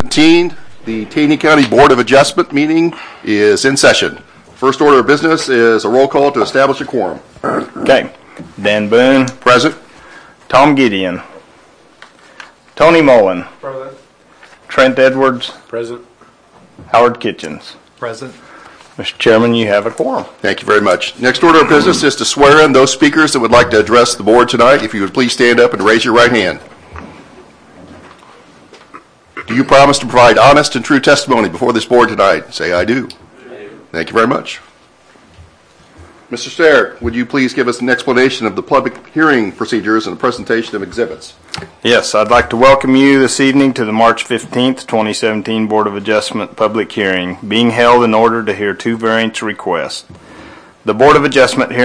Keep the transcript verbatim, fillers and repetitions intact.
seventeen, the Taney County Board of Adjustment meeting is in session. First order of business is a roll call to establish a quorum. Okay. Dan Boone. Present. Tom Gideon. Tony Mullen. Present. Trent Edwards. Present. Howard Kitchens. Present. Mister Chairman, you have a quorum. Thank you very much. Next order of business is to swear in those speakers that would like to address the board tonight. If you would please stand up and raise your right hand. Do you promise to provide honest and true testimony before this board tonight? Say, I do. I do. Thank you very much. Mister Sterritt, would you please give us an explanation of the public hearing procedures and the presentation of exhibits? Yes, I'd like to welcome you this evening to the March fifteenth, twenty seventeen Board of Adjustment public hearing, being held in order to hear two variance requests. The Board of Adjustment hearing